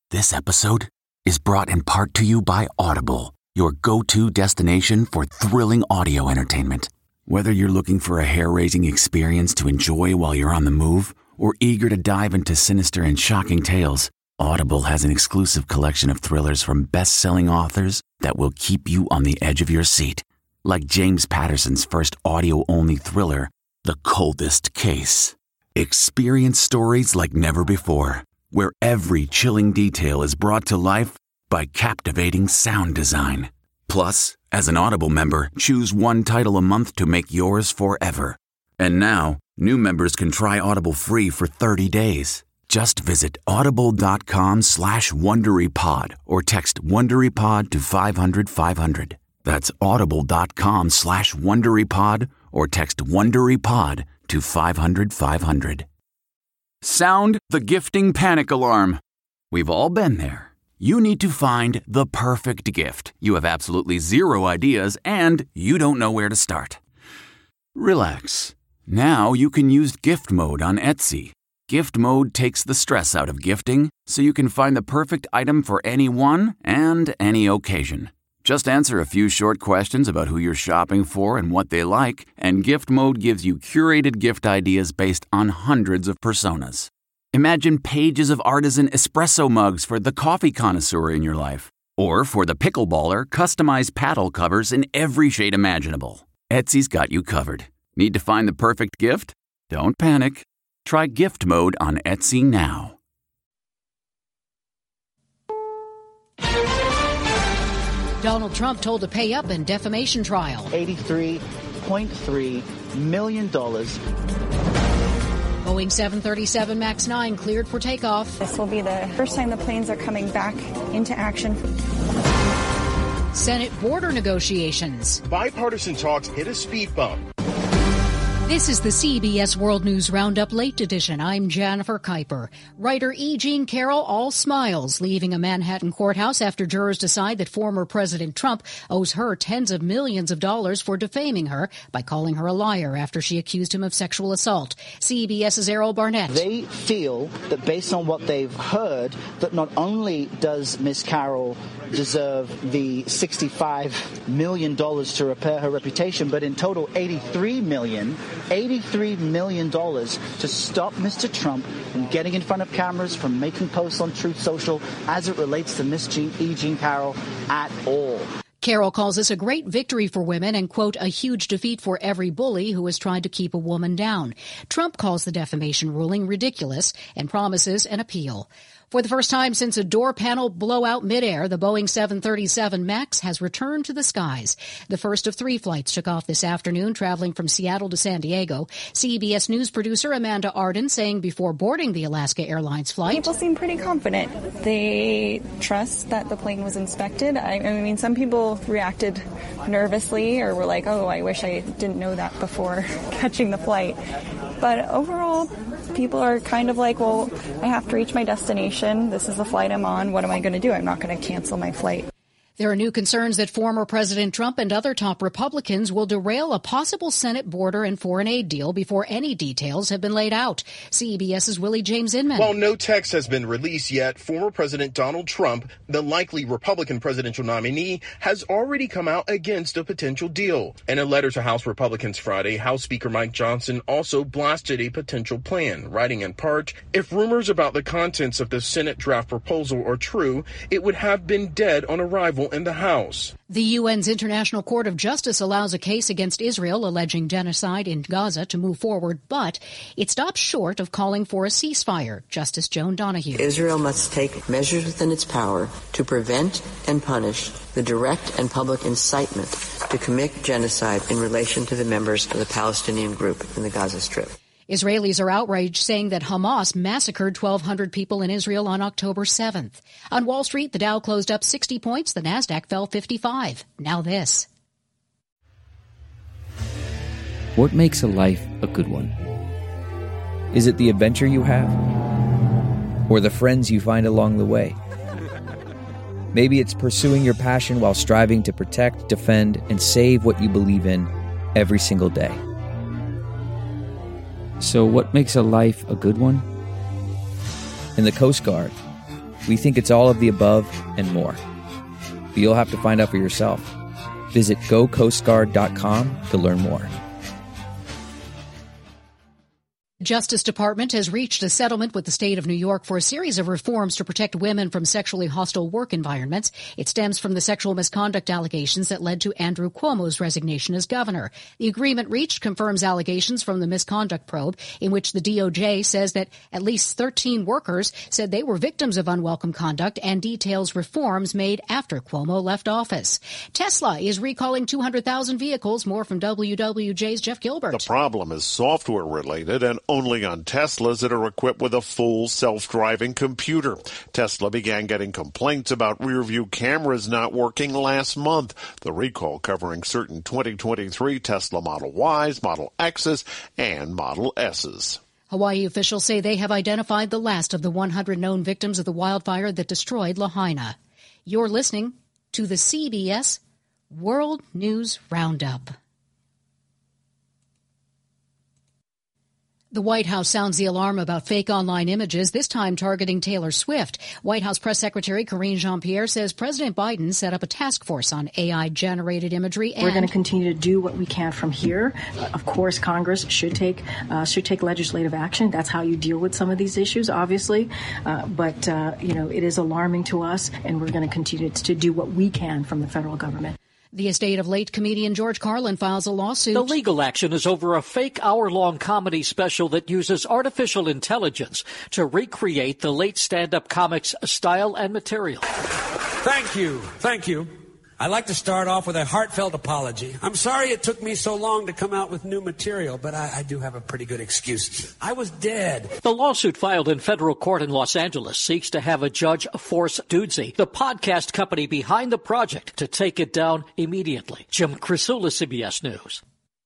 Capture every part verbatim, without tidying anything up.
This episode is brought in part to you by Audible, your go-to destination for thrilling audio entertainment. Whether you're looking for a hair-raising experience to enjoy while you're on the move or eager to dive into sinister and shocking tales, Audible has an exclusive collection of thrillers from best-selling authors that will keep you on the edge of your seat. Like James Patterson's first audio-only thriller, The Coldest Case. Experience stories like never before, where every chilling detail is brought to life by captivating sound design. Plus, as an Audible member, choose one title a month to make yours forever. And now, new members can try Audible free for thirty days. Just visit audible.com slash WonderyPod or text WonderyPod to five hundred five hundred. That's audible.com slash WonderyPod or text WonderyPod to five hundred five hundred. Sound the gifting panic alarm. We've all been there. You need to find the perfect gift. You have absolutely zero ideas and you don't know where to start. Relax. Now you can use gift mode on Etsy. Gift mode takes the stress out of gifting so you can find the perfect item for anyone and any occasion. Just answer a few short questions about who you're shopping for and what they like, and Gift Mode gives you curated gift ideas based on hundreds of personas. Imagine pages of artisan espresso mugs for the coffee connoisseur in your life. Or for the pickleballer, customized paddle covers in every shade imaginable. Etsy's got you covered. Need to find the perfect gift? Don't panic. Try Gift Mode on Etsy now. Donald Trump told to pay up in defamation trial. eighty-three point three million dollars. Boeing seven thirty-seven MAX nine cleared for takeoff. This will be the first time the planes are coming back into action. Senate border negotiations. Bipartisan talks hit a speed bump. This is the C B S World News Roundup Late Edition. I'm Jennifer Kuiper. Writer E. Jean Carroll all smiles, leaving a Manhattan courthouse after jurors decide that former President Trump owes her tens of millions of dollars for defaming her by calling her a liar after she accused him of sexual assault. CBS's Errol Barnett. They feel that based on what they've heard, that not only does Miss Carroll deserve the sixty-five million dollars to repair her reputation, but in total eighty-three million dollars. eighty-three million dollars to stop Mister Trump from getting in front of cameras, from making posts on Truth Social as it relates to Miss Jean, E. Jean Carroll at all. Carroll calls this a great victory for women and, quote, a huge defeat for every bully who has tried to keep a woman down. Trump calls the defamation ruling ridiculous and promises an appeal. For the first time since a door panel blowout midair, the Boeing seven thirty-seven MAX has returned to the skies. The first of three flights took off this afternoon, traveling from Seattle to San Diego. C B S News producer Amanda Arden saying before boarding the Alaska Airlines flight, people seem pretty confident. They trust that the plane was inspected. I, I mean, some people reacted nervously or were like, oh, I wish I didn't know that before catching the flight. But overall, people are kind of like, well, I have to reach my destination. This is the flight I'm on. What am I going to do? I'm not going to cancel my flight. There are new concerns that former President Trump and other top Republicans will derail a possible Senate border and foreign aid deal before any details have been laid out. CBS's Willie James Inman. While no text has been released yet, former President Donald Trump, the likely Republican presidential nominee, has already come out against a potential deal. In a letter to House Republicans Friday, House Speaker Mike Johnson also blasted a potential plan, writing in part, if rumors about the contents of the Senate draft proposal are true, it would have been dead on arrival in the House. The U N's International Court of Justice allows a case against Israel alleging genocide in Gaza to move forward, but it stops short of calling for a ceasefire. Justice Joan Donoghue. Israel must take measures within its power to prevent and punish the direct and public incitement to commit genocide in relation to the members of the Palestinian group in the Gaza Strip. Israelis are outraged, saying that Hamas massacred twelve hundred people in Israel on October seventh. On Wall Street, the Dow closed up sixty points. The Nasdaq fell fifty-five. Now this. What makes a life a good one? Is it the adventure you have? Or the friends you find along the way? Maybe it's pursuing your passion while striving to protect, defend, and save what you believe in every single day. So what makes a life a good one? In the Coast Guard, We think it's all of the above and more. But you'll have to find out for yourself. Visit go coast guard dot com to learn more. Justice Department has reached a settlement with the state of New York for a series of reforms to protect women from sexually hostile work environments. It stems from the sexual misconduct allegations that led to Andrew Cuomo's resignation as governor. The agreement reached confirms allegations from the misconduct probe, in which the D O J says that at least thirteen workers said they were victims of unwelcome conduct, and details reforms made after Cuomo left office. Tesla is recalling two hundred thousand vehicles. More from W W J's Jeff Gilbert. The problem is software related and only on Teslas that are equipped with a full self-driving computer. Tesla began getting complaints about rear-view cameras not working last month. The recall covering certain twenty twenty-three Tesla Model Ys, Model X's, and Model S's. Hawaii officials say they have identified the last of the one hundred known victims of the wildfire that destroyed Lahaina. You're listening to the C B S World News Roundup. The White House sounds the alarm about fake online images, this time targeting Taylor Swift. White House Press Secretary Karine Jean-Pierre says President Biden set up a task force on A I-generated imagery. And we're going to continue to do what we can from here. Uh, of course, Congress should take uh, should take legislative action. That's how you deal with some of these issues, obviously. Uh, but, uh, you know, it is alarming to us, and we're going to continue to do what we can from the federal government. The estate of late comedian George Carlin files a lawsuit. The legal action is over a fake hour-long comedy special that uses artificial intelligence to recreate the late stand-up comic's style and material. Thank you. Thank you. I'd like to start off with a heartfelt apology. I'm sorry it took me so long to come out with new material, but I, I do have a pretty good excuse. I was dead. The lawsuit filed in federal court in Los Angeles seeks to have a judge force Dudesy, the podcast company behind the project, to take it down immediately. Jim Krasula, C B S News.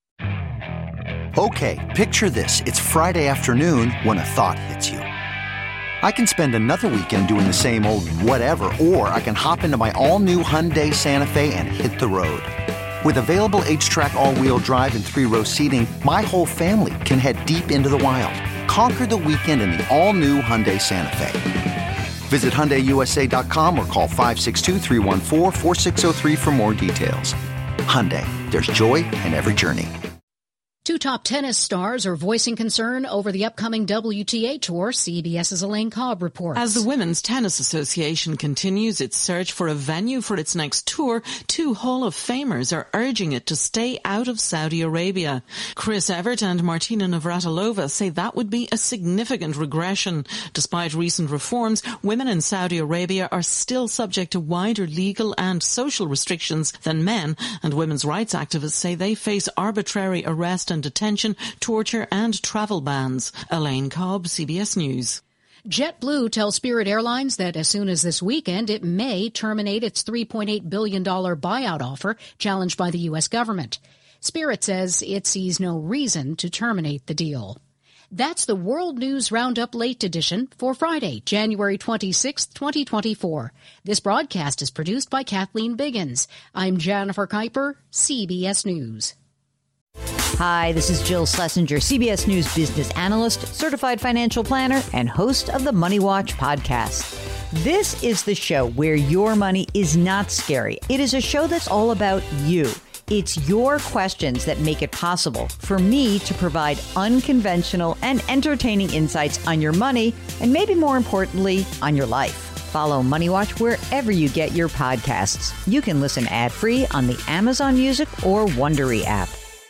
Okay, picture this. It's Friday afternoon when a thought hits you. I can spend another weekend doing the same old whatever, or I can hop into my all-new Hyundai Santa Fe and hit the road. With available H-Track all-wheel drive and three-row seating, my whole family can head deep into the wild. Conquer the weekend in the all-new Hyundai Santa Fe. Visit Hyundai U S A dot com or call five six two, three one four, four six zero three for more details. Hyundai, there's joy in every journey. Two top tennis stars are voicing concern over the upcoming W T A Tour. CBS's Elaine Cobb reports. As the Women's Tennis Association continues its search for a venue for its next tour, two Hall of Famers are urging it to stay out of Saudi Arabia. Chris Evert and Martina Navratilova say that would be a significant regression. Despite recent reforms, women in Saudi Arabia are still subject to wider legal and social restrictions than men, and women's rights activists say they face arbitrary arrest and detention, torture and travel bans. Elaine Cobb, C B S News. JetBlue tells Spirit Airlines that as soon as this weekend, it may terminate its three point eight billion dollars buyout offer challenged by the U S government. Spirit says it sees no reason to terminate the deal. That's the World News Roundup Late Edition for Friday, January twenty-sixth, twenty twenty-four. This broadcast is produced by Kathleen Biggins. I'm Jennifer Kuiper, C B S News. Hi, this is Jill Schlesinger, C B S News business analyst, certified financial planner, and host of the Money Watch podcast. This is the show where your money is not scary. It is a show that's all about you. It's your questions that make it possible for me to provide unconventional and entertaining insights on your money, and maybe more importantly, on your life. Follow Money Watch wherever you get your podcasts. You can listen ad-free on the Amazon Music or Wondery app.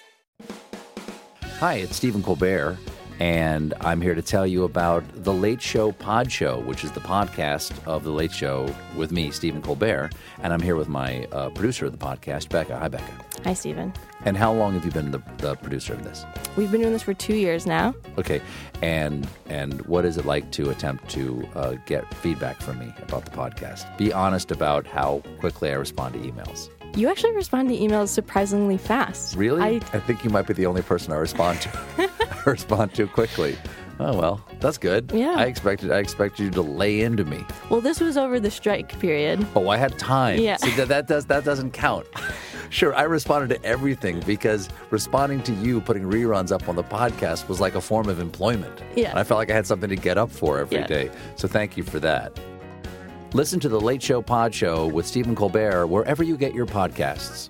Hi, it's Stephen Colbert, and I'm here to tell you about The Late Show Pod Show, which is the podcast of The Late Show with me, Stephen Colbert, and I'm here with my uh, producer of the podcast, Becca. Hi, Becca. Hi, Stephen. And how long have you been the, the producer of this? We've been doing this for two years now. Okay, and and what is it like to attempt to uh, get feedback from me about the podcast? Be honest about how quickly I respond to emails. You actually respond to emails surprisingly fast. Really? I, I think you might be the only person I respond to respond to quickly. Oh, well, that's good. Yeah. I expected I expected you to lay into me. Well, this was over the strike period. Oh, I had time. Yeah. See, that, that, does, that doesn't count. Sure, I responded to everything because responding to you putting reruns up on the podcast was like a form of employment. Yeah. And I felt like I had something to get up for every yeah. day. So thank you for that. Listen to The Late Show Pod Show with Stephen Colbert wherever you get your podcasts.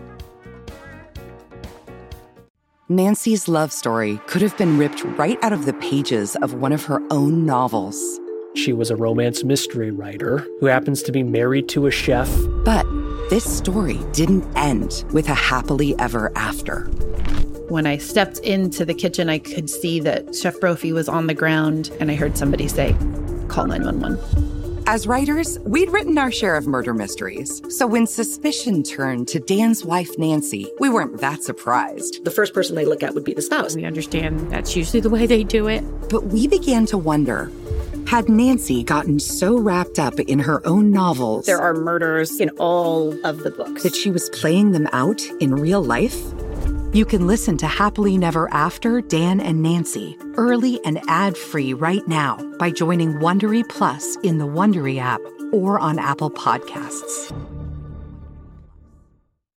Nancy's love story could have been ripped right out of the pages of one of her own novels. She was a romance mystery writer who happens to be married to a chef. But this story didn't end with a happily ever after. When I stepped into the kitchen, I could see that Chef Brophy was on the ground, and I heard somebody say, "Call nine one one." As writers, we'd written our share of murder mysteries. So when suspicion turned to Dan's wife, Nancy, we weren't that surprised. The first person they look at would be the spouse. We understand that's usually the way they do it. But we began to wonder, had Nancy gotten so wrapped up in her own novels... There are murders in all of the books. ...that she was playing them out in real life? You can listen to Happily Never After, Dan and Nancy, early and ad-free right now by joining Wondery Plus in the Wondery app or on Apple Podcasts.